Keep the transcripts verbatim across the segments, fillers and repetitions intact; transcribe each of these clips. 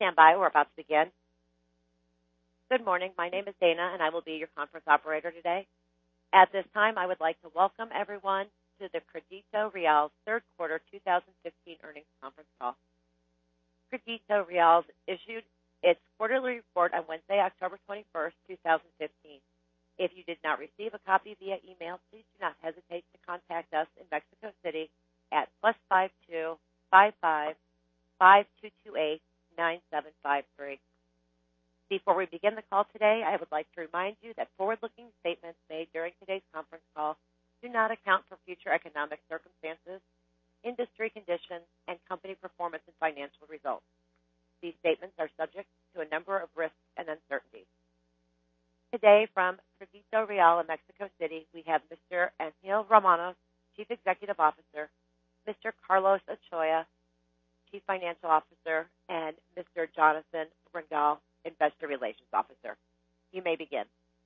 stand by. We're about to begin. Good morning. My name is Dana, and I will be your conference operator today. At this time, I would like to welcome everyone to the Crédito Real third quarter two thousand fifteen earnings conference call. Crédito Real issued its quarterly report on Wednesday, October twenty-first, two thousand fifteen. If you did not receive a copy via email, please do not hesitate to contact us in Mexico City at plus five two five five five two two eight nine seven five three. Before we begin the call today, I would like to remind you that forward-looking statements made during today's conference call do not account for future economic circumstances, industry conditions, and company performance and financial results. These statements are subject to a number of risks and uncertainties. Today, from Crédito Real in Mexico City, we have Mister Angel Romanos, Chief Executive Officer, Mister Carlos Ochoa, Chief Financial Officer, and Mister Jonathan Ringal, Investor Relations Officer. You may begin.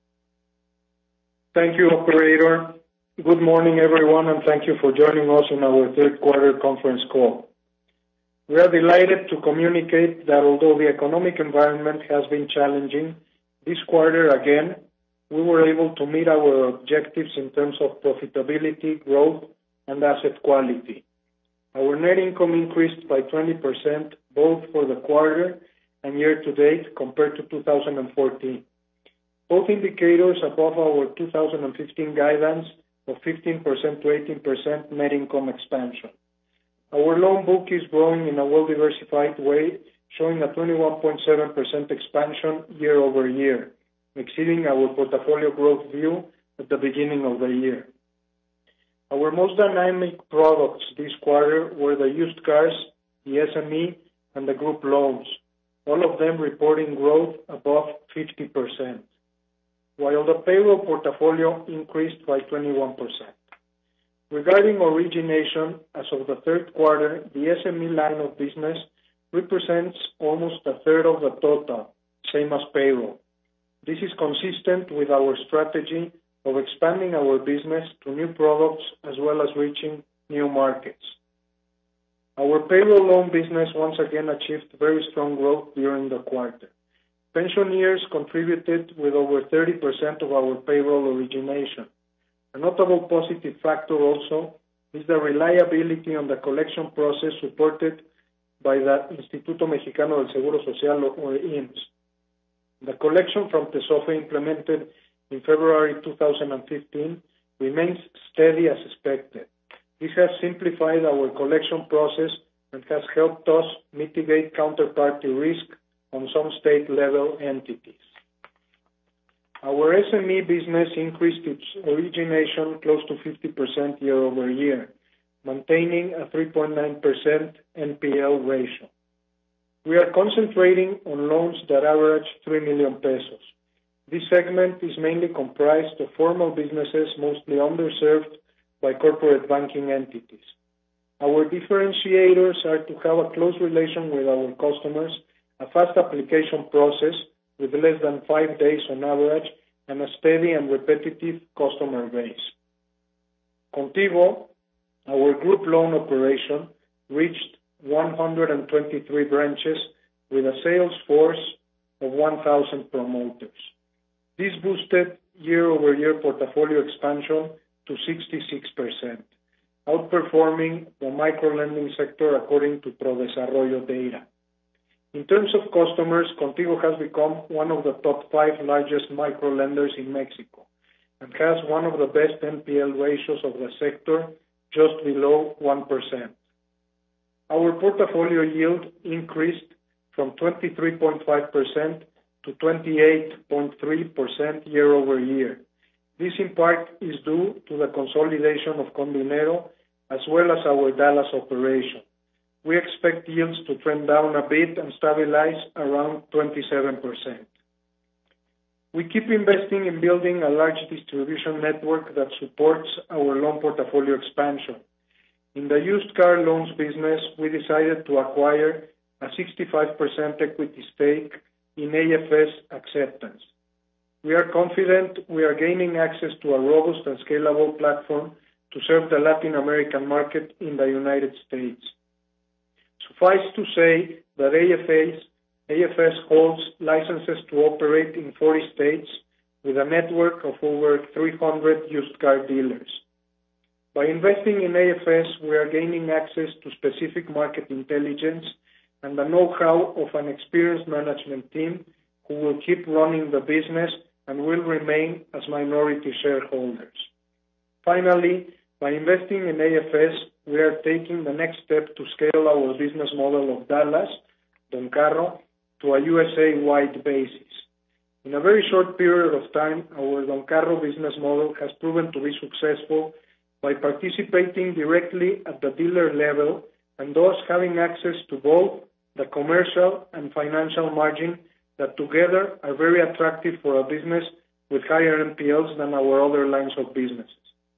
Thank you, operator. Good morning, everyone, and thank you for joining us in our third quarter conference call. We are delighted to communicate that although the economic environment has been challenging, this quarter again, we were able to meet our objectives in terms of profitability, growth, and asset quality. Our net income increased by twenty percent both for the quarter and year-to-date compared to two thousand fourteen. Both indicators above our two thousand fifteen guidance of fifteen percent to eighteen percent net income expansion. Our loan book is growing in a well-diversified way, showing a twenty-one point seven percent expansion year over year, exceeding our portfolio growth view at the beginning of the year. Our most dynamic products this quarter were the used cars, the S M E, and the group loans, all of them reporting growth above fifty percent, while the payroll portfolio increased by twenty-one percent. Regarding origination, as of the third quarter, the S M E line of business represents almost a third of the total, same as payroll. This is consistent with our strategy of expanding our business to new products as well as reaching new markets. Our payroll loan business once again achieved very strong growth during the quarter. Pensioners contributed with over thirty percent of our payroll origination. A notable positive factor also is the reliability on the collection process supported by the Instituto Mexicano del Seguro Social, or I M S S. The collection from TESOFE implemented in February two thousand fifteen remains steady as expected. This has simplified our collection process and has helped us mitigate counterparty risk on some state-level entities. Our S M E business increased its origination close to fifty percent year over year, maintaining a three point nine percent N P L ratio. We are concentrating on loans that average three million pesos. This segment is mainly comprised of formal businesses, mostly underserved by corporate banking entities. Our differentiators are to have a close relation with our customers, a fast application process with less than five days on average, and a steady and repetitive customer base. Contigo, our group loan operation, reached one hundred twenty-three branches with a sales force of one thousand promoters. This boosted year-over-year portfolio expansion to sixty-six percent, outperforming the micro-lending sector according to ProDesarrollo data. In terms of customers, Contigo has become one of the top five largest micro-lenders in Mexico and has one of the best N P L ratios of the sector, just below one percent. Our portfolio yield increased from twenty-three point five percent to twenty-eight point three percent year over year. This in part is due to the consolidation of Condinero as well as our Dallas operation. We expect yields to trend down a bit and stabilize around twenty-seven percent. We keep investing in building a large distribution network that supports our loan portfolio expansion. In the used car loans business, we decided to acquire a sixty-five percent equity stake in A F S Acceptance. We are confident we are gaining access to a robust and scalable platform to serve the Latin American market in the United States. Suffice to say that A F S A F S holds licenses to operate in forty states with a network of over three hundred used car dealers. By investing in A F S, we are gaining access to specific market intelligence and the know-how of an experienced management team who will keep running the business and will remain as minority shareholders. Finally, by investing in A F S, we are taking the next step to scale our business model of Dallas, Don Carro, to a U S A-wide basis. In a very short period of time, our Don Carro business model has proven to be successful by participating directly at the dealer level and thus having access to both the commercial and financial margin that together are very attractive for a business with higher N P Ls than our other lines of businesses.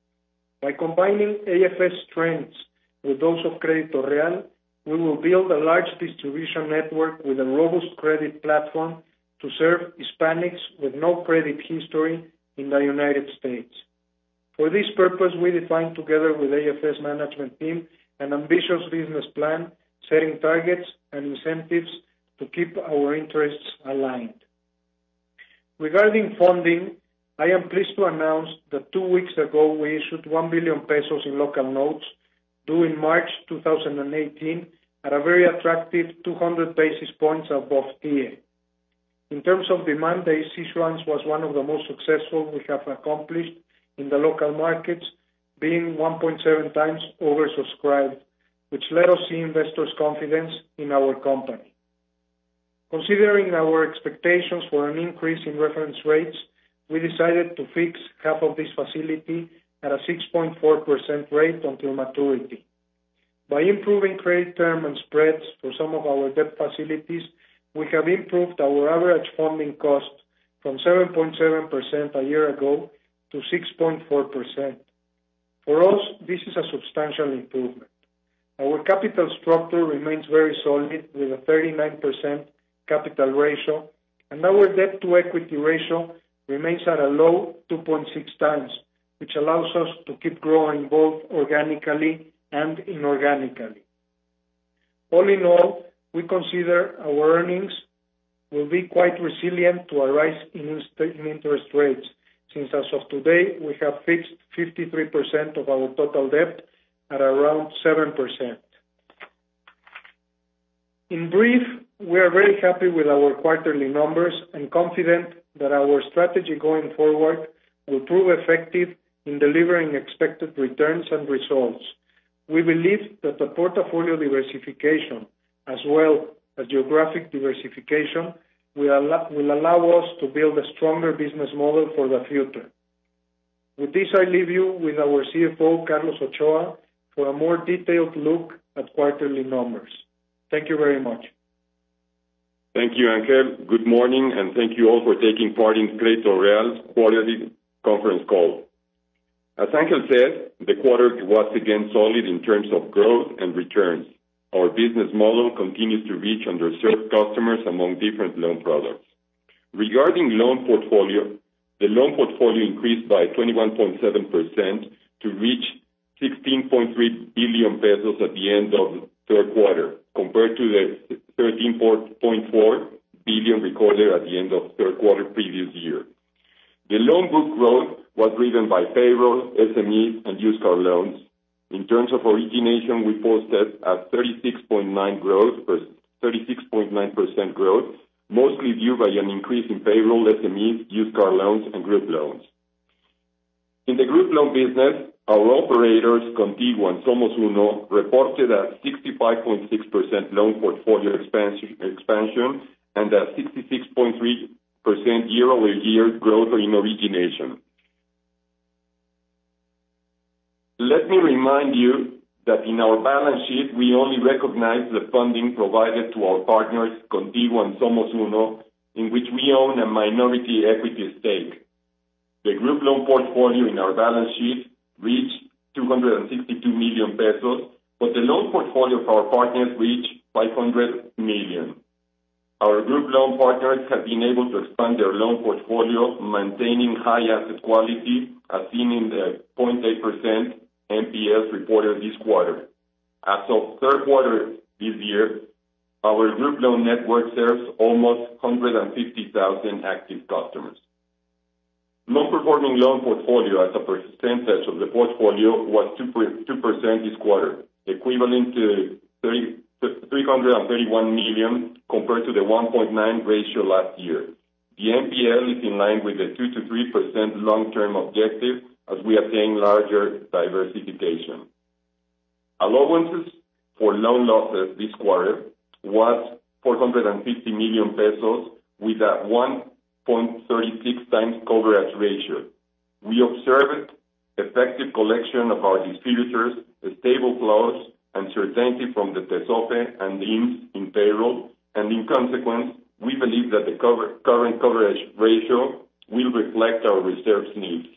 By combining A F S strengths with those of Crédito Real, we will build a large distribution network with a robust credit platform to serve Hispanics with no credit history in the United States. For this purpose, we defined together with A F S management team an ambitious business plan, setting targets and incentives to keep our interests aligned. Regarding funding, I am pleased to announce that two weeks ago we issued one billion pesos in local notes due in March two thousand eighteen at a very attractive two hundred basis points above T I E. In terms of demand, this issuance was one of the most successful we have accomplished in the local markets, being one point seven times oversubscribed, which let us see investors' confidence in our company. Considering our expectations for an increase in reference rates, we decided to fix half of this facility at a six point four percent rate until maturity. By improving credit term and spreads for some of our debt facilities, we have improved our average funding cost from seven point seven percent a year ago to six point four percent. For us, this is a substantial improvement. Our capital structure remains very solid with a thirty-nine percent capital ratio, and our debt-to-equity ratio remains at a low two point six times, which allows us to keep growing both organically and inorganically. All in all, we consider our earnings will be quite resilient to a rise in interest rates, since as of today we have fixed fifty-three percent of our total debt at around seven percent. In brief, we are very happy with our quarterly numbers and confident that our strategy going forward will prove effective in delivering expected returns and results. We believe that the portfolio diversification as well as geographic diversification will allow, will allow us to build a stronger business model for the future. With this, I leave you with our C F O, Carlos Ochoa, for a more detailed look at quarterly numbers. Thank you very much. Thank you, Angel. Good morning, and thank you all for taking part in Crédito Real's quarterly conference call. As Angel said, the quarter was again solid in terms of growth and returns. Our business model continues to reach underserved customers among different loan products. Regarding loan portfolio, the loan portfolio increased by twenty-one point seven percent to reach sixteen point three billion pesos at the end of the third quarter, compared to the thirteen point four billion recorded at the end of the third quarter previous year. The loan book growth was driven by payroll, S M Es, and used car loans. In terms of origination, we posted a thirty-six point nine growth, thirty-six point nine percent growth, mostly due by an increase in payroll, S M Es, used car loans, and group loans. In the group loan business, our operators, Contigo and Somos Uno, reported a sixty-five point six percent loan portfolio expansion, expansion and a sixty-six point three percent year-over-year growth in origination. Let me remind you that in our balance sheet, we only recognize the funding provided to our partners, Contigo and Somos Uno, in which we own a minority equity stake. The group loan portfolio in our balance sheet reached two hundred sixty-two million pesos, but the loan portfolio of our partners reached five hundred million. Our group loan partners have been able to expand their loan portfolio, maintaining high asset quality, as seen in the zero point eight percent N P Ls reported this quarter. As of third quarter this year, Our group loan network serves almost one hundred fifty thousand active customers. Non-performing loan portfolio as a percentage of the portfolio was two percent this quarter, equivalent to three hundred thirty-one million compared to the one point nine ratio last year. The N P L is in line with the two to three percent long-term objective as we attain larger diversification. Allowances for loan losses this quarter was four hundred fifty million pesos with a one point three six times coverage ratio. We observed effective collection of our distributors, stable flows, and certainty from the TESOFE and I M S S in payroll, and in consequence, we believe that the cover, current coverage ratio will reflect our reserves needs.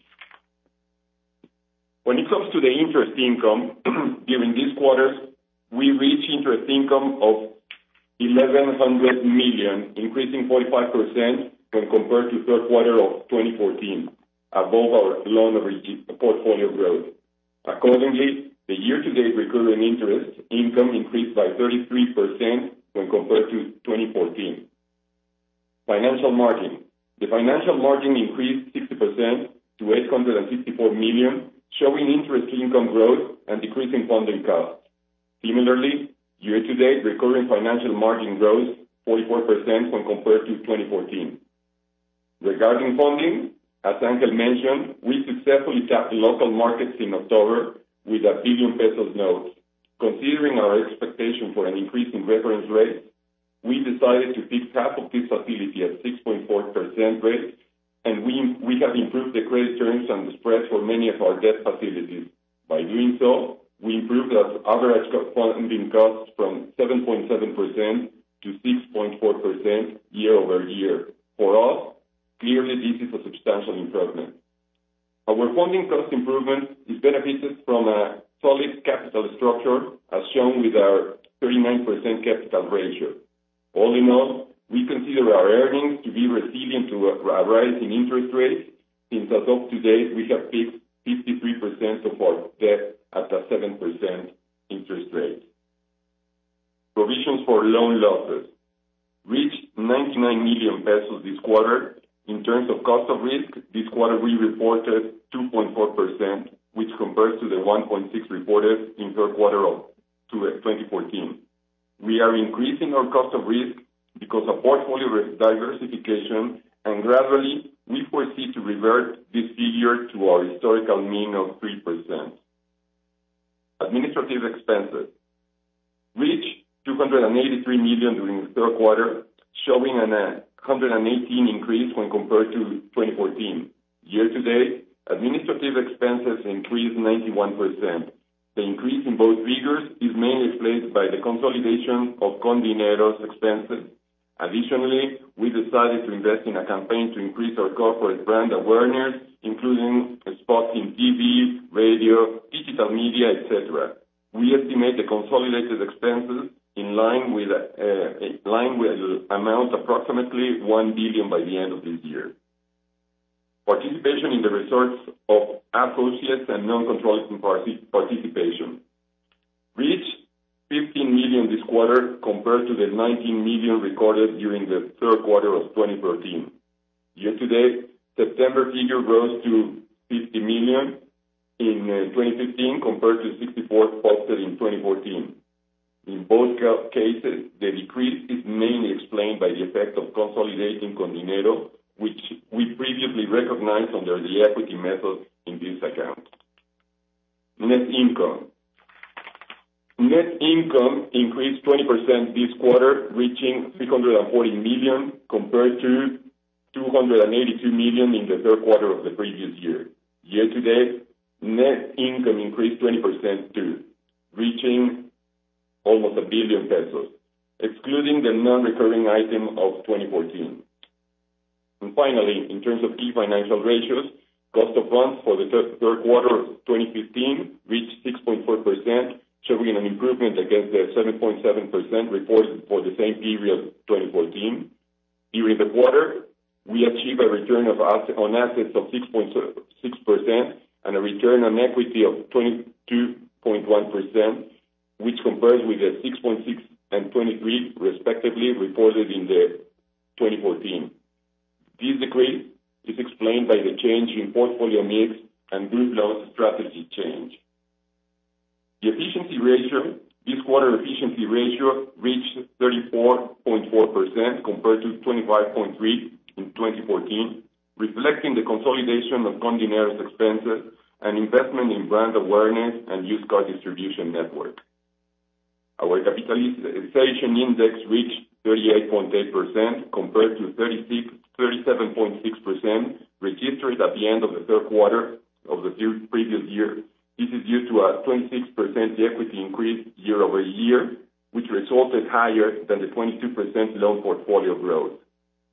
When it comes to the interest income, during this quarter, we reached interest income of eleven hundred million, increasing forty-five percent when compared to third quarter of twenty fourteen, above our loan portfolio growth. Accordingly, the year-to-date recurring interest income increased by thirty-three percent when compared to twenty fourteen. Financial margin. The financial margin increased sixty percent to eight hundred sixty-four million, showing interest income growth and decreasing funding costs. Similarly, year-to-date recurring financial margin grows forty-four percent when compared to twenty fourteen. Regarding funding, as Angel mentioned, we successfully tapped local markets in October with a billion pesos note. Considering our expectation for an increase in reference rates, we decided to fix half of this facility at six point four percent rate, and we, we have improved the credit terms and the spreads for many of our debt facilities. By doing so, we improved our average funding costs from seven point seven percent to six point four percent year over year. For us, clearly this is a substantial improvement. Our funding cost improvement is benefited from a solid capital structure as shown with our thirty-nine percent capital ratio. All in all, we consider our earnings to be resilient to a rise in interest rates, since as of today we have fixed fifty-three percent of our debt at a seven percent interest rate. Provisions for loan losses reached ninety-nine million pesos this quarter. In terms of cost of risk, this quarter we reported two point four percent, which compares to the one point six reported in third quarter of twenty fourteen. We are increasing our cost of risk because of portfolio diversification, and gradually we foresee to revert this figure to our historical mean of three percent. Administrative expenses reached two hundred eighty-three million during the third quarter, showing an one hundred eighteen increase when compared to twenty fourteen. Year-to-date, administrative expenses increased ninety-one percent. The increase in both figures is mainly explained by the consolidation of Condinero's expenses. Additionally, we decided to invest in a campaign to increase our corporate brand awareness, including spots in T V, radio, digital media, et cetera. We estimate the consolidated expenses in line with uh, in line with amount approximately one billion by the end of this year. Participation in the results of associates and non-controlling participation reached fifteen million this quarter compared to the nineteen million recorded during the third quarter of twenty thirteen. Year-to-date, September figure rose to fifty million in uh, twenty fifteen compared to sixty-four posted in twenty fourteen. In both cases, the decrease is mainly explained by the effect of consolidating Condinero, which we previously recognized under the equity method in this account. Net income. Net income increased twenty percent this quarter, reaching three hundred forty million compared to two hundred eighty-two million in the third quarter of the previous year. Year-to-date, net income increased twenty percent too, reaching almost a billion pesos, excluding the non-recurring item of twenty fourteen. And finally, in terms of key financial ratios, cost of funds for the third, third quarter of twenty fifteen reached six point four percent, showing an improvement against the seven point seven percent reported for the same period twenty fourteen. During the quarter, we achieved a return of asset, on assets of six point six percent and a return on equity of twenty-two point one percent, which compares with the six point six and twenty-three, respectively, reported in the twenty fourteen. This decrease is explained by the change in portfolio mix and group loans strategy change. The efficiency ratio, this quarter efficiency ratio reached thirty-four point four percent compared to twenty-five point three in twenty fourteen, reflecting the consolidation of Condinero's expenses and investment in brand awareness and used car distribution network. Our capitalization index reached thirty-eight point eight percent compared to thirty-seven point six percent registered at the end of the third quarter of the previous year. This is due to a twenty-six percent equity increase year over year, which resulted higher than the twenty-two percent loan portfolio growth.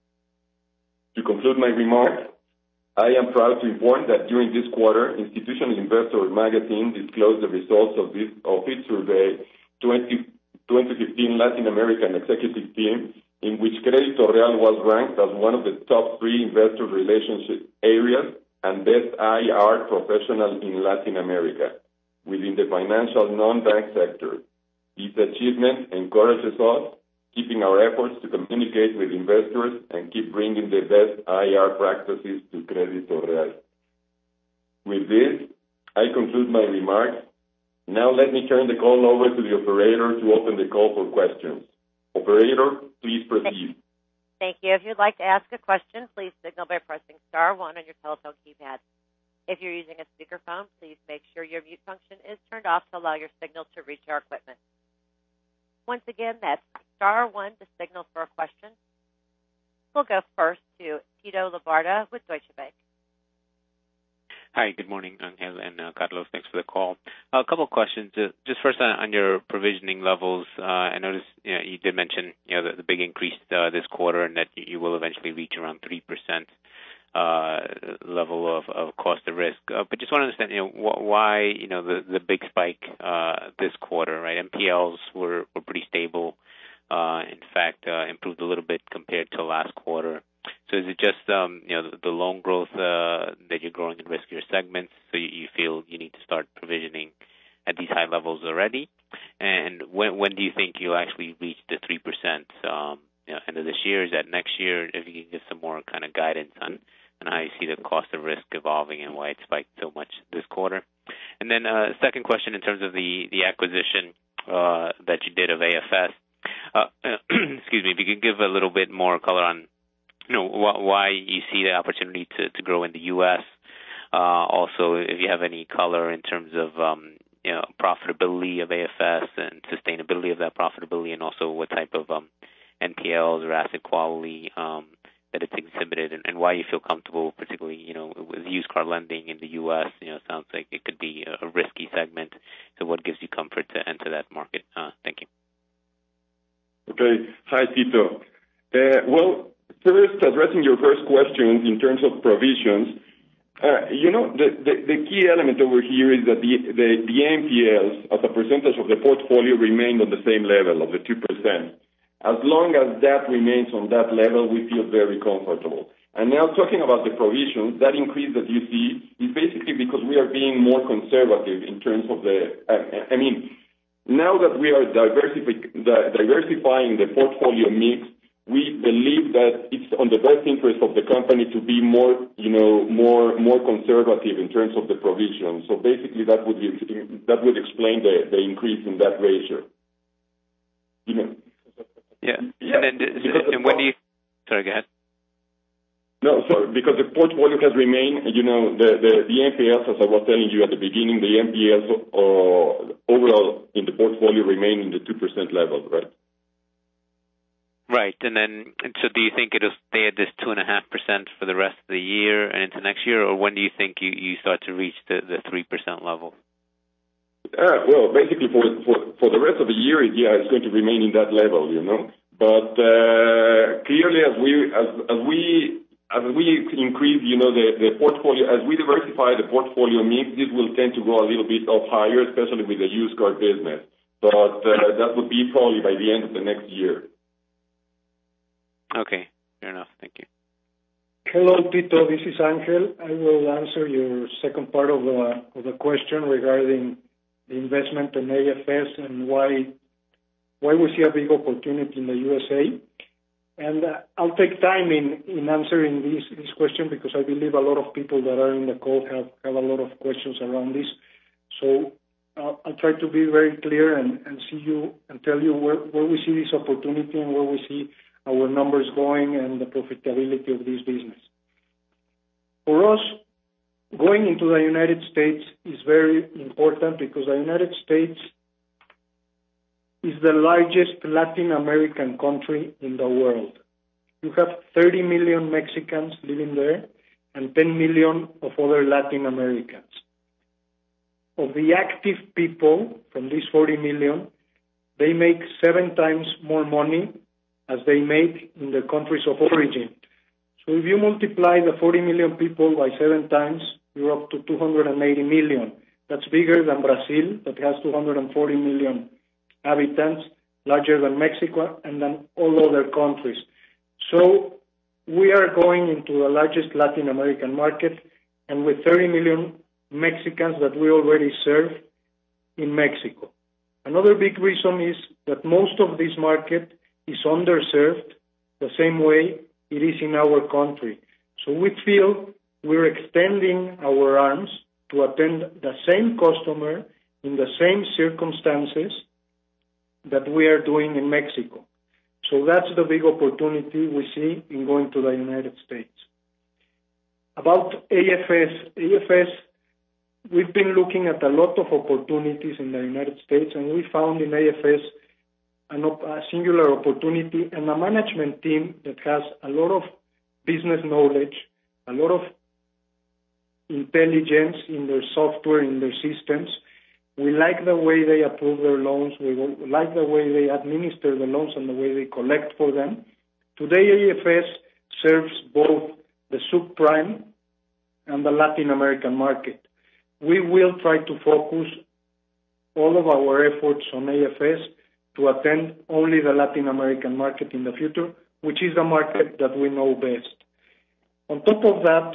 To conclude my remarks, I am proud to inform that during this quarter, Institutional Investor magazine disclosed the results of, this, of its survey twenty fifteen Latin American Executive Team, in which Crédito Real was ranked as one of the top three investor relationship areas and best I R professional in Latin America within the financial non-bank sector. This achievement encourages us, keeping our efforts to communicate with investors and keep bringing the best I R practices to Crédito Real. With this, I conclude my remarks. Now let me turn the call over to the operator to open the call for questions. Operator, please proceed. Thank you. If you'd like to ask a question, please signal by pressing star one on your telephone keypad. If you're using a speakerphone, please make sure your mute function is turned off to allow your signal to reach our equipment. Once again, that's star one to signal for a question. We'll go first to Tito Labarta with Deutsche Bank. Hi, good morning, Angel and uh, Carlos. Thanks for the call. Uh, a couple of questions. Uh, just first on, on your provisioning levels, uh, I noticed you, know, you did mention you know the, the big increase uh, this quarter, and that you will eventually reach around three percent uh, level of, of cost of risk. Uh, but just want to understand, you know, wh- why you know the, the big spike uh, this quarter, right? M P Ls were, were pretty stable. Uh, in fact, uh, improved a little bit compared to last quarter. So is it just um, you know the, the loan growth uh, that you're growing in riskier segments, so you, you feel you need to start provisioning at these high levels already? And when when do you think you'll actually reach the three percent? Um, you know, end of this year? Is that next year? If you can give some more kind of guidance on, on how you see the cost of risk evolving and why it spiked so much this quarter. And then uh, second question in terms of the the acquisition uh, that you did of A F S. Uh, excuse me, if you could give a little bit more color on you know, wh- why you see the opportunity to, to grow in the U S. Uh, also, if you have any color in terms of, um, you know, profitability of A F S and sustainability of that profitability, and also what type of um, N P Ls or asset quality um, that it's exhibited, and, and why you feel comfortable, particularly, you know, with used car lending in the U S. You know, it sounds like it could be a risky segment. So what gives you comfort to enter that market? Uh, thank you. Okay. Hi, Tito. Uh, well, first, addressing your first question in terms of provisions, uh, you know, the, the, the key element over here is that the, the, the N P Ls as a percentage of the portfolio remained on the same level of the two percent. As long as that remains on that level, we feel very comfortable. And now talking about the provisions, that increase that you see is basically because we are being more conservative in terms of the, uh, I mean, now that we are diversify, diversifying the portfolio mix, we believe that it's on the best interest of the company to be more, you know, more more conservative in terms of the provision. So basically, that would be, that would explain the, the increase in that ratio. You know. Yeah. yeah. And then, and when do you? Sorry, go ahead. No, sorry, because the portfolio has remained, you know, the, the, the N P Ls, as I was telling you at the beginning, the N P Ls uh, overall in the portfolio remain in the two percent level, right? Right, and then, and so do you think it'll stay at this two point five percent for the rest of the year and into next year, or when do you think you, you start to reach the, the three percent level? Uh, well, basically for, for for the rest of the year, yeah, it's going to remain in that level, you know. But uh, clearly, as we as as we as we increase, you know, the, the portfolio, as we diversify the portfolio mix, this will tend to go a little bit up higher, especially with the used car business. But uh, that would be probably by the end of the next year. Okay, fair enough. Thank you. Hello, Tito. This is Angel. I will answer your second part of the of the question regarding the investment in A F S and why why we see a big opportunity in the U S A. And uh, I'll take time in, in answering this, this question because I believe a lot of people that are in the call have, have a lot of questions around this. So uh, I'll try to be very clear and, and see you and tell you where, where we see this opportunity and where we see our numbers going and the profitability of this business. For us, going into the United States is very important because the United States is the largest Latin American country in the world. You have thirty million Mexicans living there and ten million of other Latin Americans. Of the active people from these forty million, they make seven times more money as they make in their countries of origin. So if you multiply the forty million people by seven times, you're up to two hundred eighty million. That's bigger than Brazil, that has two hundred forty million inhabitants, larger than Mexico, and than all other countries. So we are going into the largest Latin American market, and with thirty million Mexicans that we already serve in Mexico. Another big reason is that most of this market is underserved the same way it is in our country. So we feel we're extending our arms to attend the same customer in the same circumstances that we are doing in Mexico. So that's the big opportunity we see in going to the United States. About A F S, A F S, we've been looking at a lot of opportunities in the United States, and we found in A F S an op- a singular opportunity and a management team that has a lot of business knowledge, a lot of intelligence in their software, in their systems. We like the way they approve their loans. We like the way they administer the loans and the way they collect for them. Today, A F S serves both the subprime and the Latin American market. We will try to focus all of our efforts on A F S to attend only the Latin American market in the future, which is the market that we know best. On top of that,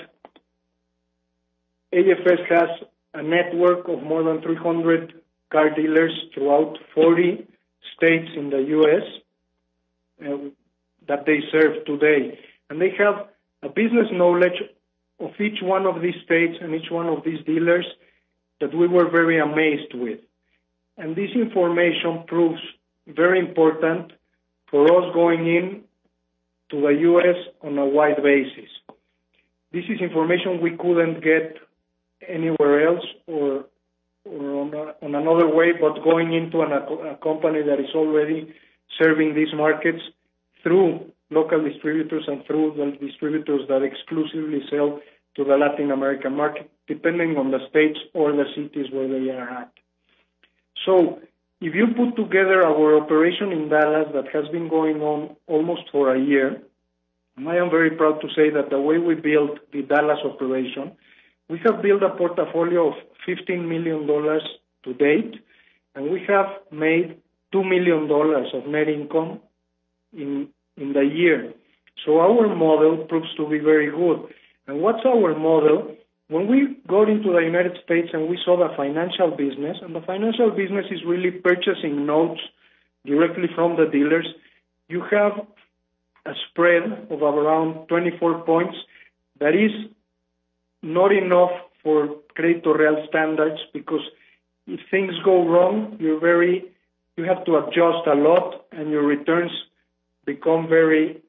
A F S has a network of more than three hundred car dealers throughout forty states in the U S uh, that they serve today. And they have a business knowledge of each one of these states and each one of these dealers that we were very amazed with. And this information proves very important for us going in to the U S on a wide basis. This is information we couldn't get anywhere else or, or on, a, on another way, but going into an, a company that is already serving these markets through local distributors and through the distributors that exclusively sell to the Latin American market, depending on the states or the cities where they are at. So if you put together our operation in Dallas that has been going on almost for a year, and I am very proud to say that the way we built the Dallas operation, we have built a portfolio of fifteen million dollars to date, and we have made two million dollars of net income in, in the year. So our model proves to be very good. And what's our model? When we got into the United States and we saw the financial business, and the financial business is really purchasing notes directly from the dealers, you have a spread of around twenty-four points that is not enough for Crédito Real standards, because if things go wrong, you're very, you have to adjust a lot and your returns become very,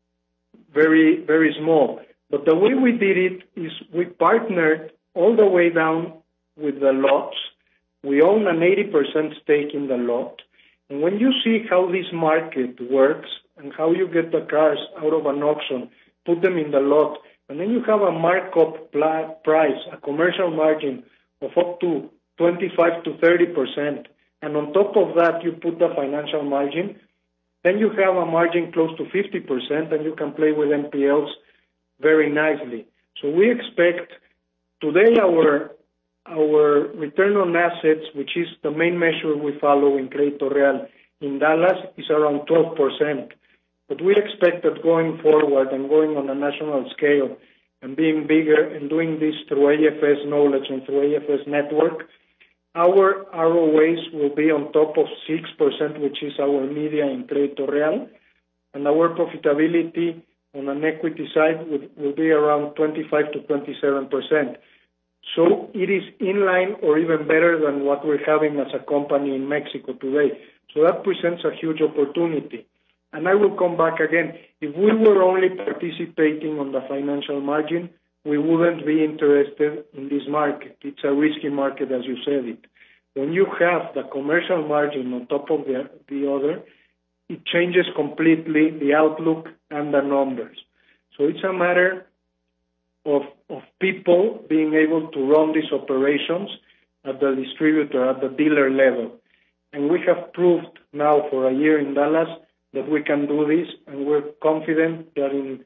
very, very small. But the way we did it is we partnered all the way down with the lots. We own an eighty percent stake in the lot. And when you see how this market works and how you get the cars out of an auction, put them in the lot, and then you have a markup price, a commercial margin of up to twenty-five to thirty percent, and on top of that you put the financial margin, then you have a margin close to fifty percent, and you can play with N P Ls very nicely. So we expect today our our return on assets, which is the main measure we follow in Crédito Real in Dallas, is around twelve percent. But we expect that going forward and going on a national scale and being bigger and doing this through A F S knowledge and through A F S network, our R O As will be on top of six percent, which is our media in Crédito Real, and our profitability on an equity side will, will be around twenty-five to twenty-seven percent. So it is in line or even better than what we're having as a company in Mexico today. So that presents a huge opportunity. And I will come back again. If we were only participating on the financial margin, we wouldn't be interested in this market. It's a risky market, as you said it. When you have the commercial margin on top of the, the other, it changes completely the outlook and the numbers. So it's a matter of, of people being able to run these operations at the distributor, at the dealer level. And we have proved now for a year in Dallas that we can do this, and we're confident that in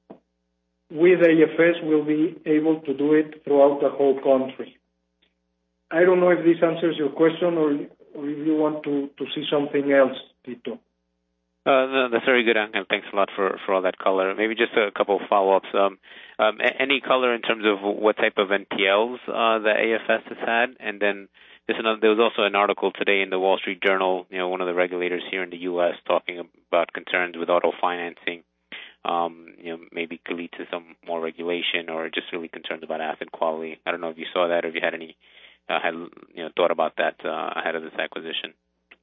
with A F S we'll be able to do it throughout the whole country. I don't know if this answers your question or, or if you want to, to see something else, Tito. Uh, no, that's very good, Angel. Thanks a lot for, for all that color. Maybe just a couple of follow-ups. Um, um, any color in terms of what type of N P Ls uh, the A F S has had? And then just another, there was also an article today in the Wall Street Journal, you know, one of the regulators here in the U S talking about concerns with auto financing. Um, you know, maybe could lead to some more regulation or just really concerns about asset quality. I don't know if you saw that or if you had any uh, had you know thought about that uh, ahead of this acquisition.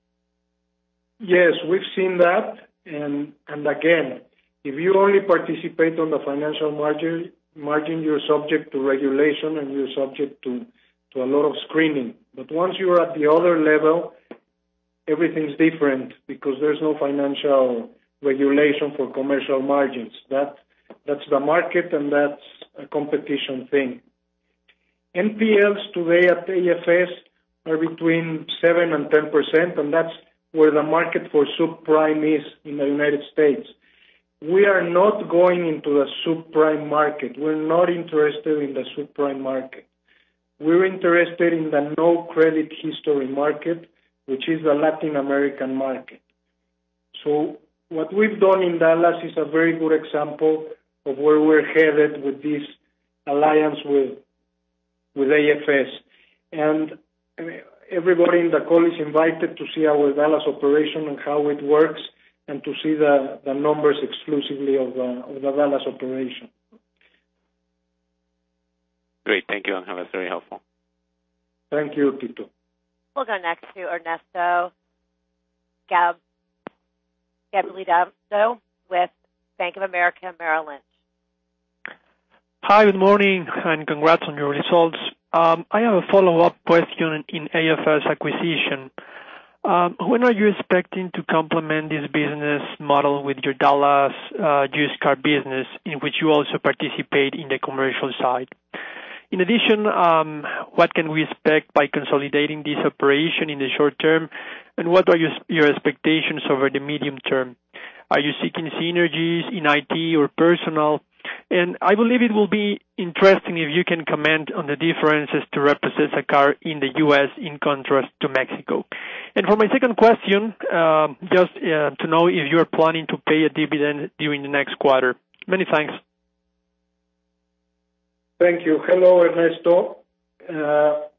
Yes, we've seen that, and and again, if you only participate on the financial margin, margin you're subject to regulation and you're subject to, to a lot of screening. But once you're at the other level, everything's different because there's no financial regulation for commercial margins. That that's the market and that's a competition thing. N P Ls today at A F S are between seven and ten percent, and that's where the market for subprime is in the United States. We are not going into the subprime market. We're not interested in the subprime market. We're interested in the no credit history market, which is the Latin American market. So what we've done in Dallas is a very good example of where we're headed with this alliance with with A F S. And everybody in the call is invited to see our Dallas operation and how it works and to see the, the numbers exclusively of the, of the Dallas operation. Great. Thank you, Angel. That's very helpful. Thank you, Tito. We'll go next to Ernesto Gab Gabilondo with Bank of America Merrill Lynch. Hi, good morning, and congrats on your results. Um, I have a follow-up question in A F S acquisition. Um, when are you expecting to complement this business model with your Dallas uh, used car business, in which you also participate in the commercial side? In addition, um, what can we expect by consolidating this operation in the short term, and what are your, your expectations over the medium term? Are you seeking synergies in I T or personnel? And I believe it will be interesting if you can comment on the differences to repossess a car in the U S in contrast to Mexico. And for my second question, uh, just uh, to know if you are planning to pay a dividend during the next quarter. Many thanks. Thank you. Hello, Ernesto. Uh,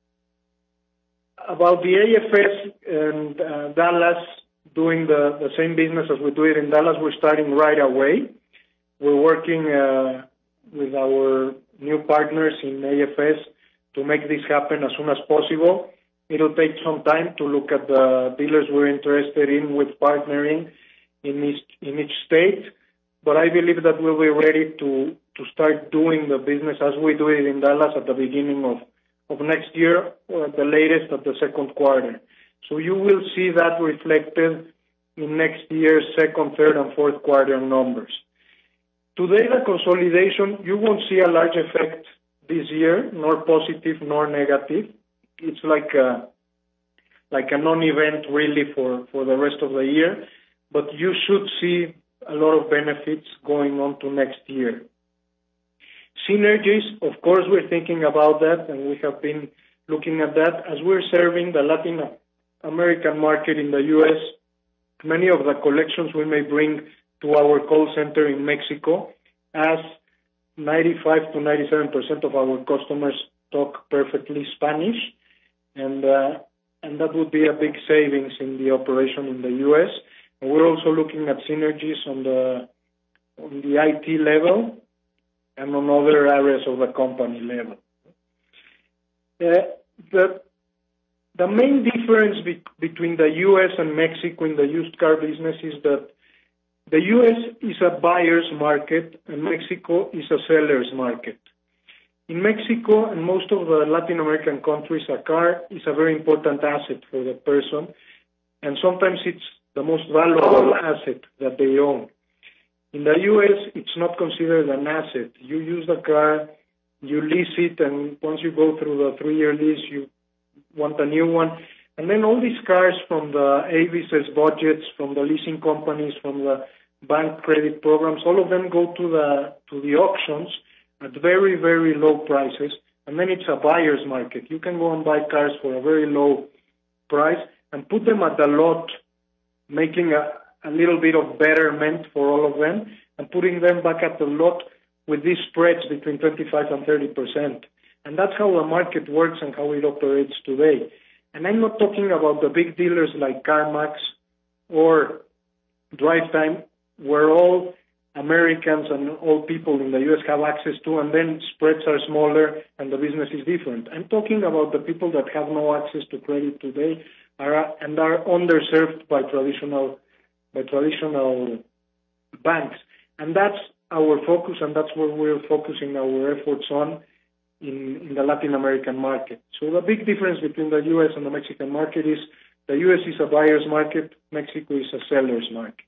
about the A F S and uh, Dallas doing the, the same business as we do it in Dallas, we're starting right away. We're working uh, with our new partners in A F S to make this happen as soon as possible. It'll take some time to look at the dealers we're interested in with partnering in each, in each state, but I believe that we'll be ready to, to start doing the business as we do it in Dallas at the beginning of, of next year, or at the latest at the second quarter. So you will see that reflected in next year's second, third, and fourth quarter numbers. Today, the consolidation, you won't see a large effect this year, nor positive nor negative. It's like a, like a non-event really for, for the rest of the year, but you should see a lot of benefits going on to next year. Synergies, of course, we're thinking about that, and we have been looking at that. As we're serving the Latin American market in the U S, many of the collections we may bring to our call center in Mexico, as ninety-five to ninety-seven percent of our customers talk perfectly Spanish, and uh, and that would be a big savings in the operation in the U S. And we're also looking at synergies on the on the I T level and on other areas of the company level. Uh, the the main difference be, between the U S and Mexico in the used car business is that the U S is a buyer's market and Mexico is a seller's market. In Mexico and most of the Latin American countries, a car is a very important asset for the person, and sometimes it's the most valuable asset that they own. In the U S, it's not considered an asset. You use the car, you lease it, and once you go through the three-year lease, you want a new one. And then all these cars from the A V S budgets, from the leasing companies, from the bank credit programs, all of them go to the to the auctions at very, very low prices, and then it's a buyer's market. You can go and buy cars for a very low price and put them at the lot, making a, a little bit of betterment for all of them, and putting them back at the lot with these spreads between twenty-five and thirty percent. And that's how the market works and how it operates today. And I'm not talking about the big dealers like CarMax or DriveTime, where all Americans and all people in the U S have access to, and then spreads are smaller and the business is different. I'm talking about the people that have no access to credit today are, and are underserved by traditional by traditional banks. And that's our focus, and that's where we're focusing our efforts on in, in the Latin American market. So the big difference between the U S and the Mexican market is the U S is a buyer's market, Mexico is a seller's market.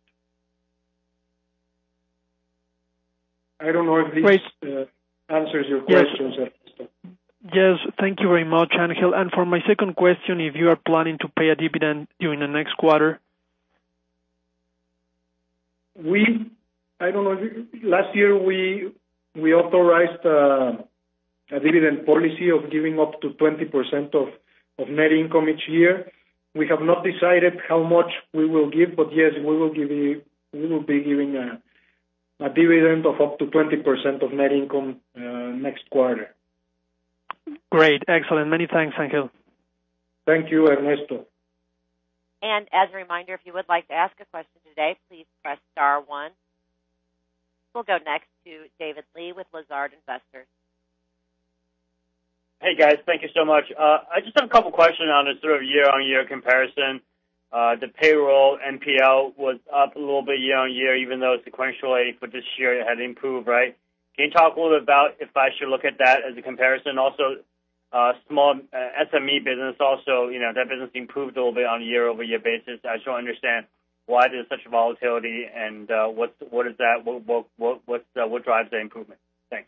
I don't know if this uh, answers your questions. Yes. Yes, thank you very much, Angel. And for my second question, if you are planning to pay a dividend during the next quarter? We, I don't know, last year we we authorized uh, a dividend policy of giving up to twenty percent of, of net income each year. We have not decided how much we will give, but yes, we will give you, we will be giving a a dividend of up to twenty percent of net income uh, next quarter. Great. Excellent. Many thanks, Angel. Thank you, Ernesto. And as a reminder, if you would like to ask a question today, please press star one. We'll go next to David Lee with Lazard Investors. Hey, guys. Thank you so much. Uh, I just have a couple questions on a sort of year-on-year comparison. Uh, the payroll N P L was up a little bit year-on-year, even though sequentially for this year it had improved, right? Can you talk a little bit about if I should look at that as a comparison? Also, uh, small uh, S M E business also, you know, that business improved a little bit on a year-over-year basis. I just don't understand why there's such volatility and uh, what's, what is that, what, what, what, what's, uh, what drives the improvement? Thanks.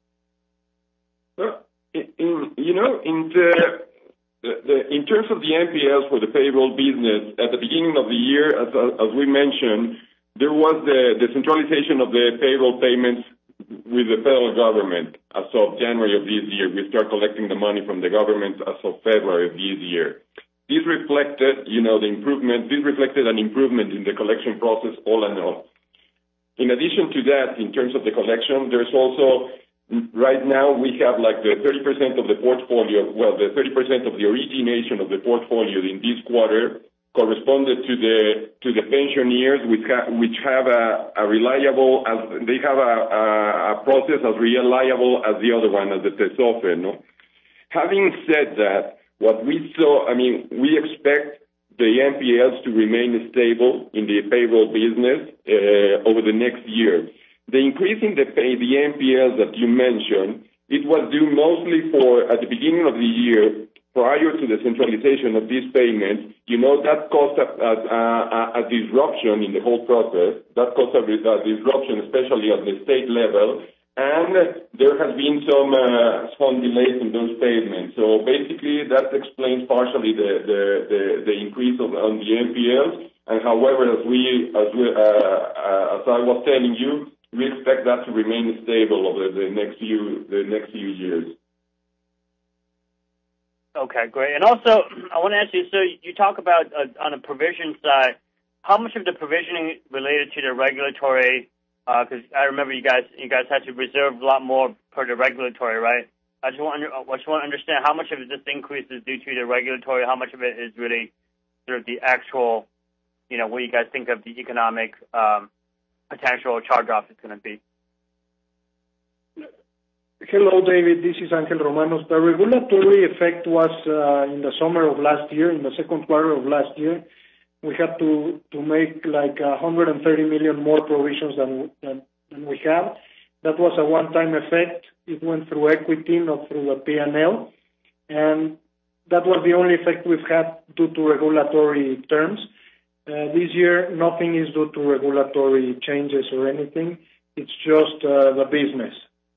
Well, in, you know, in the... The, the, in terms of the N P Ls for the payroll business, at the beginning of the year, as, as we mentioned, there was the, the centralization of the payroll payments with the federal government as of January of this year. We start collecting the money from the government as of February of this year. This reflected, you know, the improvement, this reflected an improvement in the collection process all in all. In addition to that, in terms of the collection, there's also right now, we have like the thirty percent of the portfolio, well, the thirty percent of the origination of the portfolio in this quarter corresponded to the to the pensioners, which, ha- which have a, a reliable, as they have a, a, a process as reliable as the other one, as the TESOFE, no? Having said that, what we saw, I mean, we expect the N P Ls to remain stable in the payroll business uh, over the next year. The increase in the pay, the N P Ls that you mentioned, it was due mostly for, at the beginning of the year, prior to the centralization of these payments, you know, that caused a, a, a, a disruption in the whole process. That caused a, a disruption, especially at the state level, and there has been some uh, some delays in those payments. So basically, that explains partially the the, the, the increase of, on the N P Ls. And however, as we as we uh, uh, as I was telling you, we expect that to remain stable over the next few the next few years. Okay, great. And also, I want to ask you, so you talk about uh, on the provision side, how much of the provisioning related to the regulatory? Because uh, I remember you guys you guys had to reserve a lot more per the regulatory, right? I just want, I just want to understand how much of this increase is due to the regulatory, how much of it is really sort of the actual, you know, what you guys think of the economic um, potential charge-off is going to be. Hello, David. This is Angel Romanos. The regulatory effect was uh, in the summer of last year, in the second quarter of last year. We had to, to make like one hundred thirty million more provisions than, than, than we have. That was a one-time effect. It went through equity, not through the P and L. And that was the only effect we've had due to regulatory terms. Uh, this year, nothing is due to regulatory changes or anything. It's just uh, the business.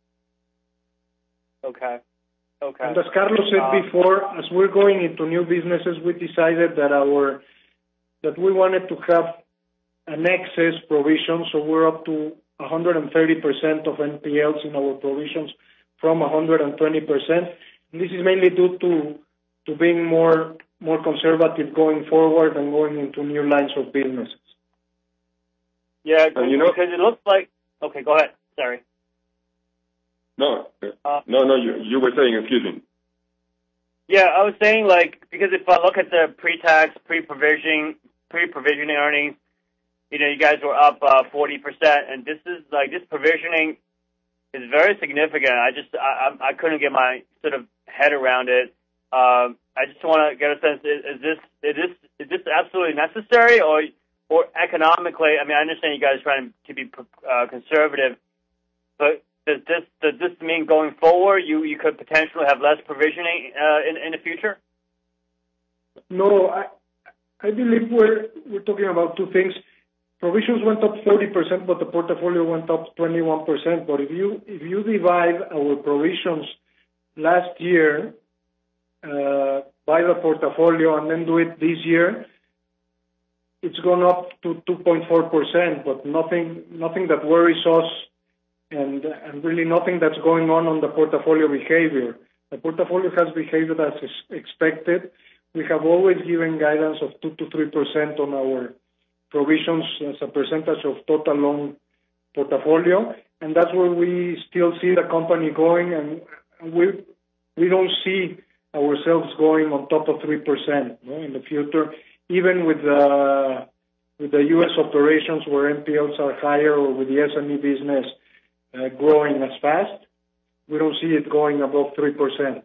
Okay. Okay. And as Carlos said uh, before, as we're going into new businesses, we decided that our that we wanted to have an excess provision, so we're up to one hundred thirty percent of N P Ls in our provisions from one hundred twenty percent. And this is mainly due to to being more more conservative going forward and going into new lines of businesses. Yeah, you know, because it looks like. Okay, go ahead. Sorry. No, uh, no, no. You you were saying, excuse me. Yeah, I was saying like because if I look at the pre-tax, pre-provisioning, pre-provisioning earnings, you know, you guys were up uh, forty percent, and this is like this provisioning is very significant. I just I I couldn't get my sort of head around it. Um, I just want to get a sense: is, is this is this is this absolutely necessary, or or economically? I mean, I understand you guys are trying to be uh, conservative, but does this does this mean going forward you, you could potentially have less provisioning uh, in in the future? No, I I believe we're we're talking about two things. Provisions went up forty percent, but the portfolio went up twenty-one percent. But if you if you divide our provisions last year uh, by the portfolio and then do it this year, it's gone up to two point four percent. But nothing nothing that worries us. And, and really nothing that's going on on the portfolio behavior. The portfolio has behaved as expected. We have always given guidance of two to three percent on our provisions as a percentage of total loan portfolio, and that's where we still see the company going, and we we don't see ourselves going on top of three percent no, in the future, even with the, with the U S operations where N P Ls are higher or with the S M E business Uh, growing as fast, we don't see it going above three percent.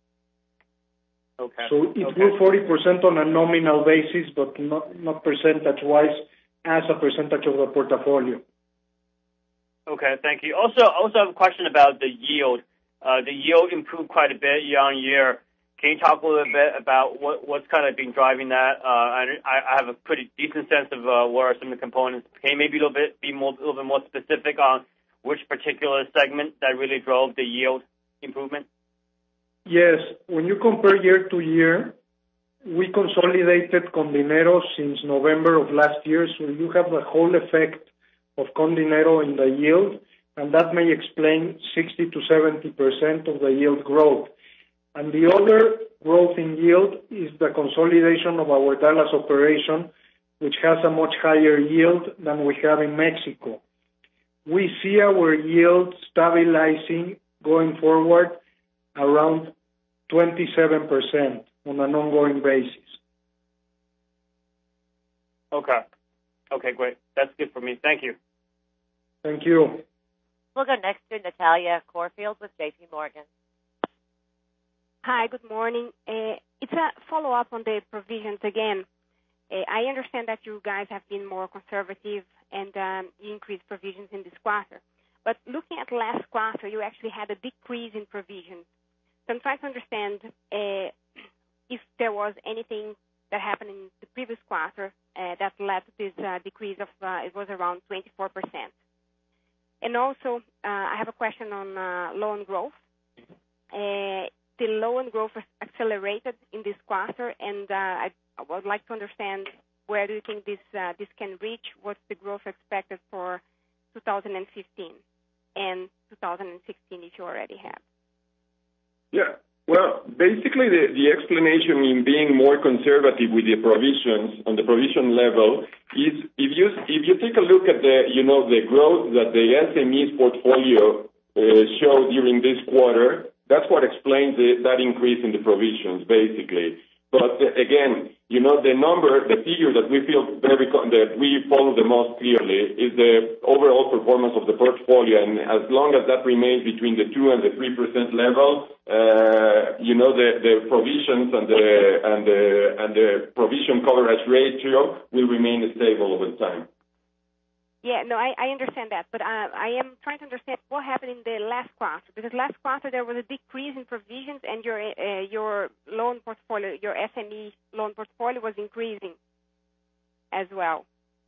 Okay. So it okay. grew forty percent on a nominal basis, but not, not percentage-wise as a percentage of the portfolio. Okay, thank you. Also, also have a question about the yield. Uh, the yield improved quite a bit year on year. Can you talk a little bit about what, what's kind of been driving that? Uh, I, I have a pretty decent sense of uh, what are some of the components. Can you maybe a little bit be more, a little bit more specific on which particular segment that really drove the yield improvement? Yes. When you compare year to year, we consolidated Condinero since November of last year, so you have the whole effect of Condinero in the yield, and that may explain sixty to seventy percent of the yield growth. And the other growth in yield is the consolidation of our Dallas operation, which has a much higher yield than we have in Mexico. We see our yield stabilizing going forward around twenty-seven percent on an ongoing basis. Okay. Okay, great. That's good for me. Thank you. Thank you. We'll go next to Natalia Corfield with J P Morgan. Hi, good morning. Uh, it's a follow-up on the provisions again. Uh, I understand that you guys have been more conservative and um, you increased provisions in this quarter. But looking at last quarter, you actually had a decrease in provisions. So I'm trying to understand uh, if there was anything that happened in the previous quarter uh, that led to this uh, decrease of, uh, it was around twenty-four percent. And also, uh, I have a question on uh, loan growth. Uh, the loan growth accelerated in this quarter, and uh, I, I would like to understand where do you think this uh, this can reach? What's the growth expected for two thousand fifteen and two thousand sixteen, if you already have? Yeah. Well, basically, the, the explanation in being more conservative with the provisions on the provision level is if you if you take a look at the you know the growth that the S M Es portfolio uh, showed during this quarter, That's what explains the, that increase in the provisions, basically. But uh, again, you know, the number, the figure that we feel very, that we follow the most clearly is the overall performance of the portfolio. And as long as that remains between the two and the three percent level, uh, you know, the, the provisions and the, and the, and the provision coverage ratio will remain stable over time. Yeah, no, I, I understand that, but uh, I am trying to understand what happened in the last quarter, because last quarter there was a decrease in provisions and your uh, your loan portfolio, your S M E loan portfolio was increasing as well.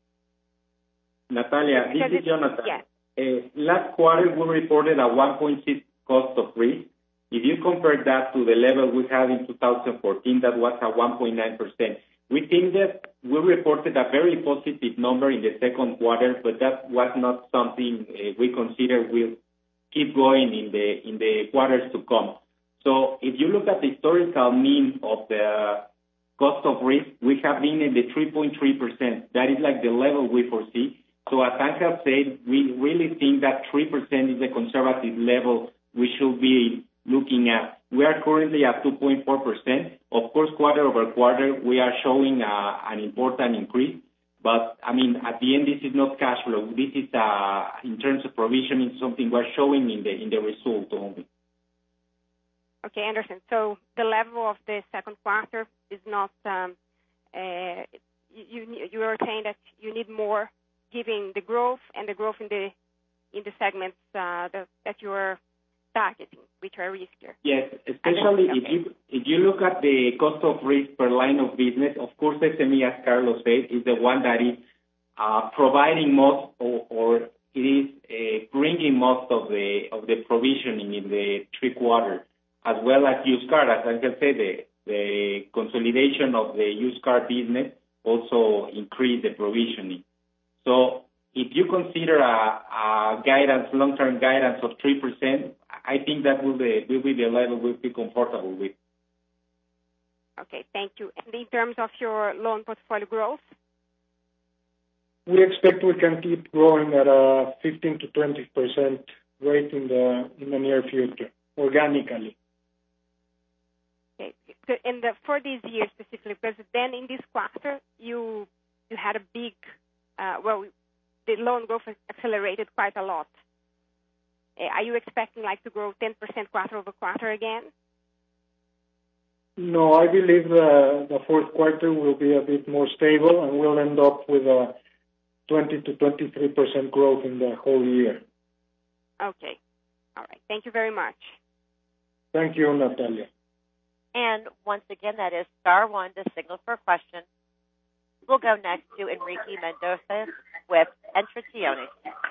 Natalia, Because this is Jonathan. Yeah. Uh, last quarter we reported a one point six cost of risk. If you compare that to the level we had in two thousand fourteen, that was at one point nine percent. We think that we reported a very positive number in the second quarter, but that was not something uh, we consider will keep going in the in the quarters to come. So if you look at the historical mean of the cost of risk, we have been in the three point three percent. That is like the level we foresee. So as Angel said, we really think that three percent is the conservative level we should be looking at. We are currently at two point four percent. Of course, quarter over quarter, we are showing uh, an important increase. But, I mean, at the end, this is not cash flow. This is, uh, in terms of provisioning, something we're showing in the in the result only. Okay, I understand. So the level of the second quarter is not, um, uh, you, you are saying that you need more given the growth and the growth in the in the segments uh, that, that you are targeting, which are riskier. Yes, especially okay. if you if you look at the cost of risk per line of business, of course, S M E, as Carlos said, is the one that is uh, providing most or, or it is uh, bringing most of the of the provisioning in the three quarters, as well as used car. As I can say, the, the consolidation of the used car business also increased the provisioning. So if you consider a, a guidance, long-term guidance of three percent, I think that will be, will be the level we'll be comfortable with. Okay, thank you. And in terms of your loan portfolio growth? We expect we can keep growing at a fifteen to twenty percent rate in the in the near future, organically. Okay. So, and the, for this year specifically, because then in this quarter, you you had a big, uh, well, the loan growth accelerated quite a lot. Uh, are you expecting like to grow ten percent quarter over quarter again? No, I believe the, the fourth quarter will be a bit more stable and we'll end up with a twenty to twenty-three percent growth in the whole year. Okay. All right. Thank you very much. Thank you, Natalia. And once again, that is star one to signal for a question. We'll go next to Enrique Mendoza with Entraciones.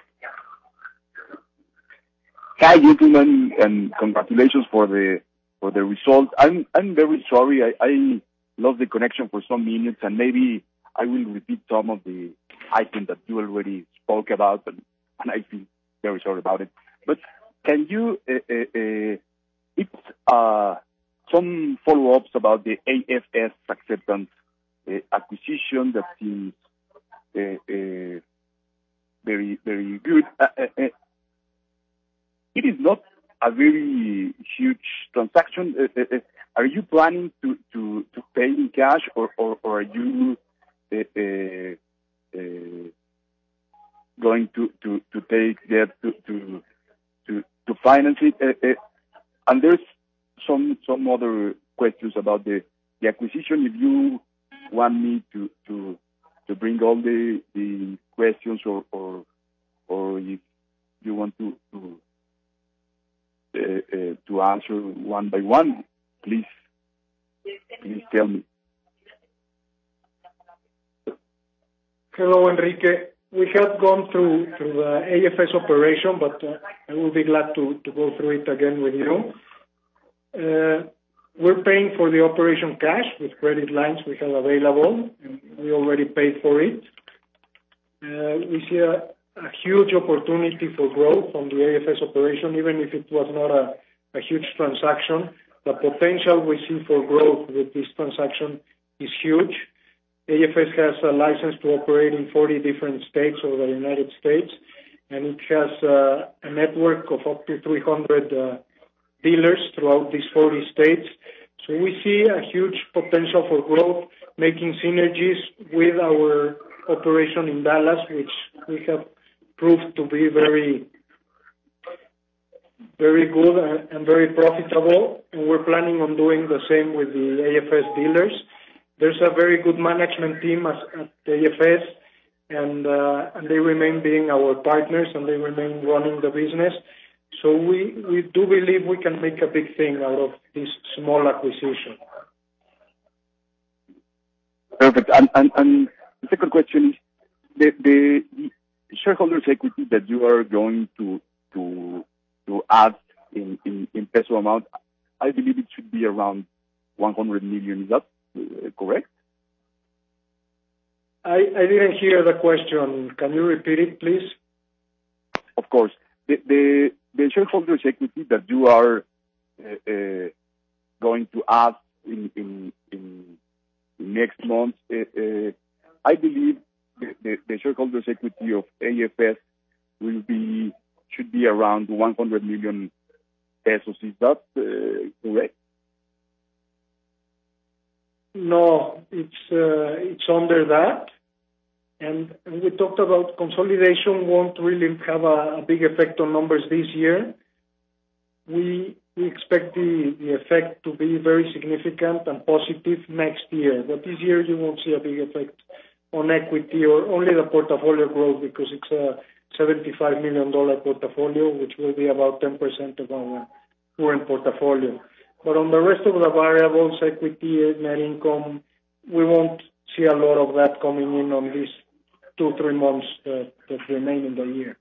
Hi, gentlemen, and congratulations for the for the result. I'm I'm very sorry. I, I lost the connection for some minutes, and maybe I will repeat some of the items that you already spoke about, and, and I feel very sorry about it. But can you, uh, uh, uh, it's uh, some follow-ups about the A F S acceptance uh, acquisition that seems uh, uh, very, very good. Uh, uh, uh, it is not a very huge transaction. Uh, uh, uh, are you planning to, to, to pay in cash, or, or, or are you uh, uh, uh, going to, to, to take debt to, to to to finance it? Uh, uh, and there's some some other questions about the, the acquisition. If you want me to to, to bring all the, the questions, or, or or if you want to to uh, uh, to answer one by one, please please tell me. Hello, Enrique. We have gone through through the A F S operation, but uh, I will be glad to, to go through it again with you. Uh, we're paying for the operation cash with credit lines we have available, and we already paid for it. Uh, we see a, a huge opportunity for growth on the A F S operation, even if it was not a, a huge transaction. The potential we see for growth with this transaction is huge. A F S has a license to operate in forty different states of the United States, and it has uh, a network of up to three hundred uh, dealers throughout these forty states. So we see a huge potential for growth, making synergies with our operation in Dallas, which we have proved to be very, very good and very profitable. And we're planning on doing the same with the A F S dealers. There's a very good management team at A F S, and, uh, and they remain being our partners, and they remain running the business. So we, we do believe we can make a big thing out of this small acquisition. Perfect. And, and, and the second question is, the, the shareholders' equity that you are going to to to add in, in, in peso amount, I believe it should be around one hundred million. Is that uh, correct? I, I didn't hear the question. Can you repeat it, please? Of course. The, the, the shareholders' equity that you are uh, uh, going to add in, in, in next month, uh, uh, I believe the, the, the shareholders' equity of A F S will be should be around one hundred million pesos. Is that uh, correct? No, it's uh, it's under that. And, and we talked about consolidation won't really have a, a big effect on numbers this year. We we expect the, the effect to be very significant and positive next year. But this year you won't see a big effect on equity or only the portfolio growth, because it's a seventy-five million dollars portfolio, which will be about ten percent of our current portfolio. But on the rest of the variables, equity, net income, we won't see a lot of that coming in on these two, three months that, that remain in the year.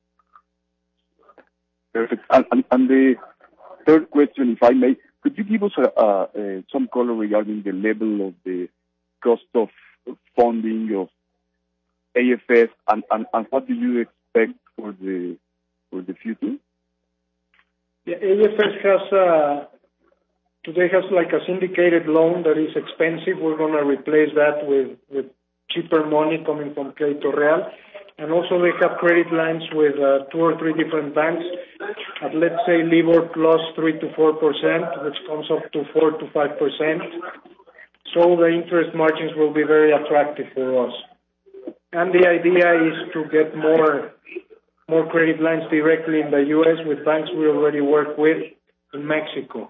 Perfect. And, and, and the third question, if I may, could you give us a, a, a, some color regarding the level of the cost of funding of A F S, and, and, and what do you expect for the for the future? Yeah, A F S has uh, today has like a syndicated loan that is expensive. We're going to replace that with, with cheaper money coming from Crédito Real. And also they have credit lines with uh, two or three different banks at, let's say, LIBOR plus three to four percent, which comes up to four to five percent. So the interest margins will be very attractive for us. And the idea is to get more more credit lines directly in the U S with banks we already work with in Mexico.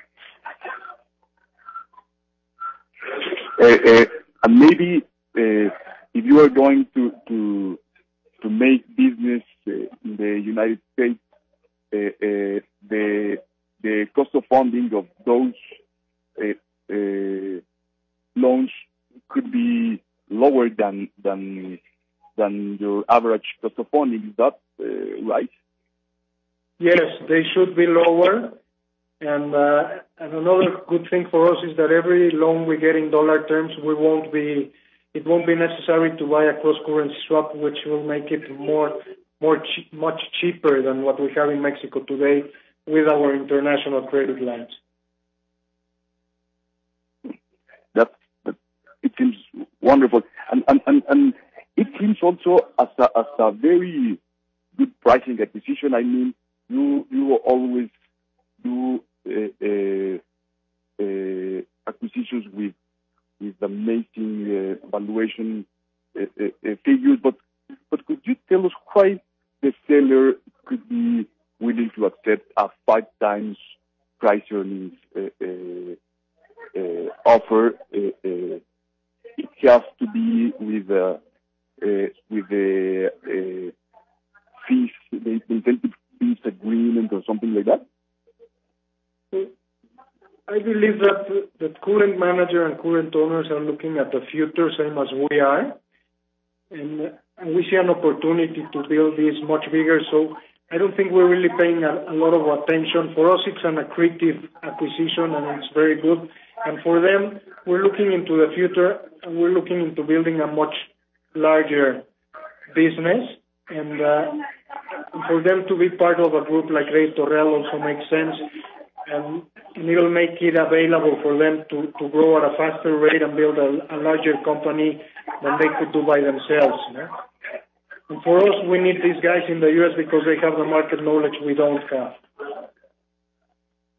Uh, uh, and maybe uh, if you are going to to to make business uh, in the United States, uh, uh, the the cost of funding of those uh, uh, loans could be lower than than than your average cost of funding. Is that uh, right? Yes, they should be lower. And, uh, and another good thing for us is that every loan we get in dollar terms, we won't be, it won't be necessary to buy a cross-currency swap, which will make it more, more che- much cheaper than what we have in Mexico today with our international credit lines. That, that it seems wonderful, and and and, and it seems also as a, as a very good pricing acquisition. I mean, you you always do uh, uh, uh, acquisitions with with amazing uh, valuation uh, uh, uh, figures. But but could you tell us why the seller could be willing to accept a five times price earnings uh, uh, uh, offer? Uh, uh, it has to be with uh, uh, with the uh, fees, the incentive fees agreement or something like that. I believe that the current manager and current owners are looking at the future same as we are, and, and we see an opportunity to build this much bigger. So I don't think we're really paying a, a lot of attention. For us, it's an accretive acquisition, and it's very good. And for them, we're looking into the future, and we're looking into building a much larger business. And, uh, and for them to be part of a group like Crédito Real also makes sense. And, and it'll make it available for them to, to grow at a faster rate and build a, a larger company than they could do by themselves. You know? And for us, we need these guys in the U S because they have the market knowledge we don't have.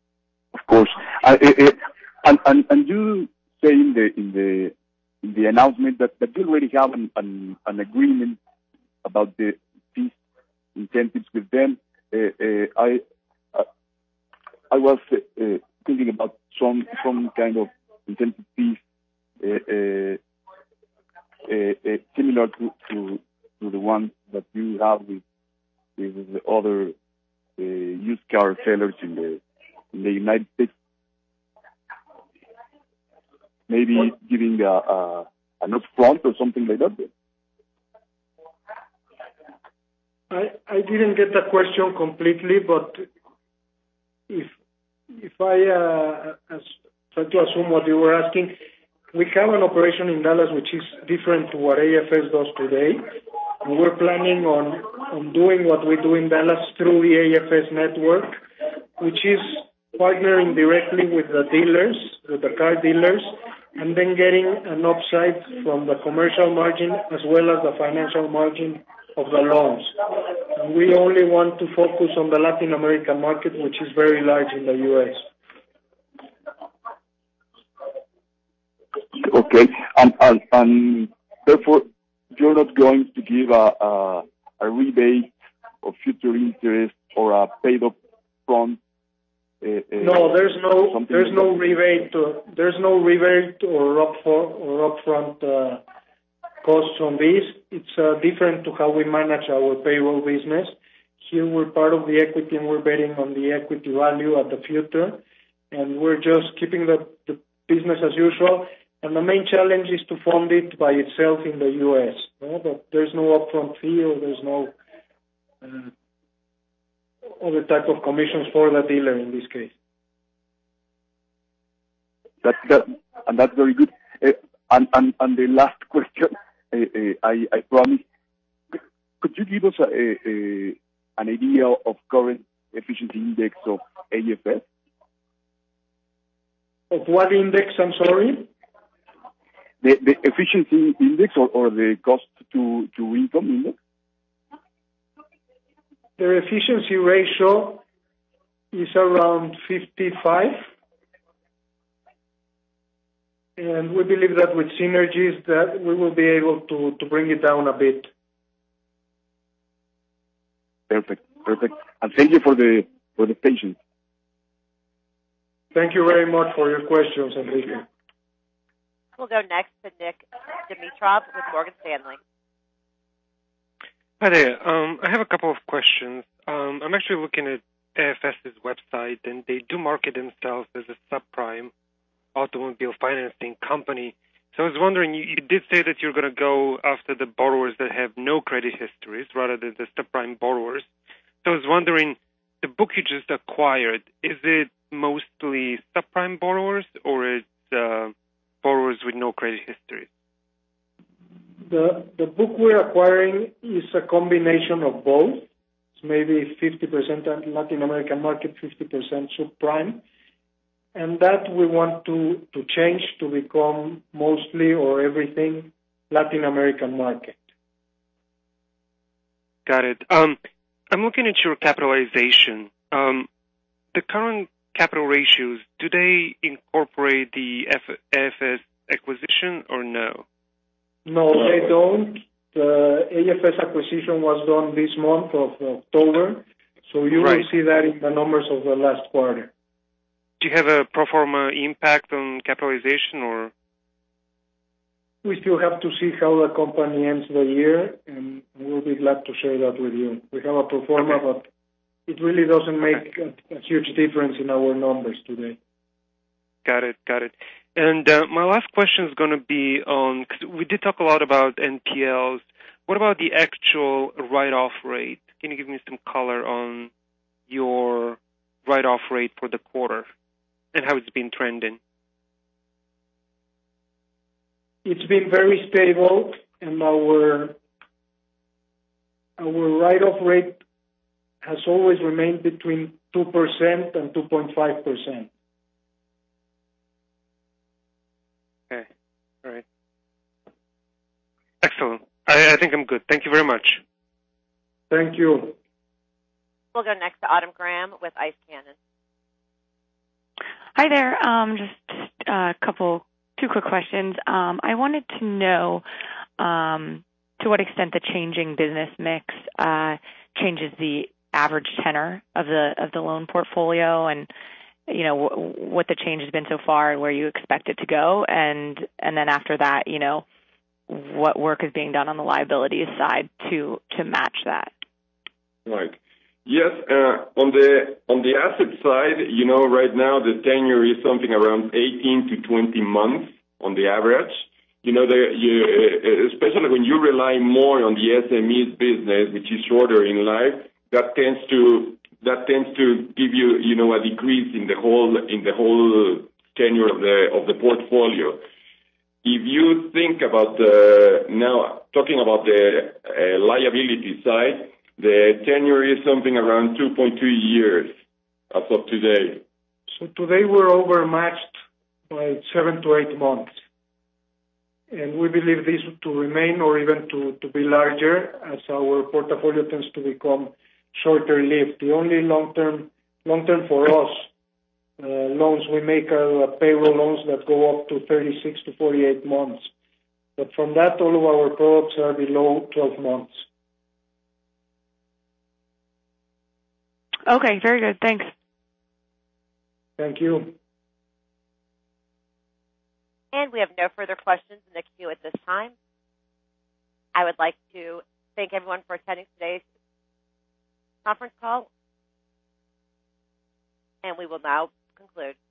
I, I, and, and and you say in the in the in the announcement that, that you already have an, an an agreement about the these incentives with them. Uh, uh, I uh, I was uh, uh, thinking about some some kind of incentive fees uh, uh, uh, uh, similar to, to to the ones that you have with with the other uh, used car sellers in the in the United States. Maybe giving a, a an upfront or something like that. I I didn't get the question completely, but if if I uh, as, try to assume what you were asking, we have an operation in Dallas which is different to what A F S does today, and we're planning on on doing what we do in Dallas through the A F S network, which is partnering directly with the dealers, with the car dealers, and then getting an upside from the commercial margin as well as the financial margin of the loans. And we only want to focus on the Latin American market, which is very large in the U S. Okay, and, and, and therefore you're not going to give a, a, a rebate of future interest or a paid up front. Uh, uh, no, there's no there's no rebate. Uh, there's no rebate or up for, or upfront uh, costs on this. It's uh, different to how we manage our payroll business. Here we're part of the equity and we're betting on the equity value at the future, and we're just keeping the, the business as usual. And the main challenge is to fund it by itself in the U S. No? But there's no upfront fee or there's no uh, other type of commissions for the dealer in this case. That, that and that's very good. Uh, and, and and the last question, uh, uh, I I promise. Could you give us a, a, a an idea of current efficiency index of A F S? Of what index? I'm sorry. The the efficiency index or, or the cost to to income index? Their efficiency ratio is around fifty-five, and we believe that with synergies that we will be able to, to bring it down a bit. Perfect, perfect. And thank you for the for the patience. Thank you very much for your questions, Enrique. We'll go next to Nick Dimitrov with Morgan Stanley. Hi there. Um, I have a couple of questions. Um, I'm actually looking at AFS's website, and they do market themselves as a subprime automobile financing company. So I was wondering, you, you did say that you're going to go after the borrowers that have no credit histories rather than the subprime borrowers. So I was wondering, the book you just acquired, is it mostly subprime borrowers or it's uh, borrowers with no credit histories? The the book we're acquiring is a combination of both. It's maybe fifty percent Latin American market, fifty percent subprime. And that we want to, to change to become mostly or everything Latin American market. Got it. Um, I'm looking at your capitalization. Um, the current capital ratios, do they incorporate the F- A F S acquisition or no? No, they don't. The A F S acquisition was done this month of October, so you right. will see that in the numbers of the last quarter. Do you have a pro forma impact on capitalization, or? We still have to see how the company ends the year, and we'll be glad to share that with you. We have a pro forma, okay. but it really doesn't make okay. a, a huge difference in our numbers today. Got it, got it. And uh, my last question is going to be on, because we did talk a lot about N P Ls. What about the actual write-off rate? Can you give me some color on your write-off rate for the quarter and how it's been trending? It's been very stable, and our our write-off rate has always remained between two percent and two point five percent. Okay. All right. Excellent. I, I think I'm good. Thank you very much. Thank you. We'll go next to Autumn Graham with Ice Cannon. Hi there. Um, just a couple, two quick questions. Um, I wanted to know um, to what extent the changing business mix uh, changes the average tenor of the of the loan portfolio, and you know w- what the change has been so far and where you expect it to go, and and then after that, you know what work is being done on the liabilities side to to match that. Right. Yes, uh, on the on the asset side, you know, right now the tenure is something around eighteen to twenty months on the average. You know, the, you, uh, especially when you rely more on the S M Es business, which is shorter in life, that tends to that tends to give you, you know, a decrease in the whole in the whole tenure of the of the portfolio. If you think about the now talking about the uh, liability side. The tenure is something around two point two years as of today. So today we're overmatched by seven to eight months. And we believe this to remain or even to, to be larger as our portfolio tends to become shorter lived. The only long-term, long-term for us uh, loans we make are uh, payroll loans that go up to thirty-six to forty-eight months. But from that, all of our products are below twelve months. Okay, very good. Thanks. Thank you. And we have no further questions in the queue at this time. I would like to thank everyone for attending today's conference call, and we will now conclude.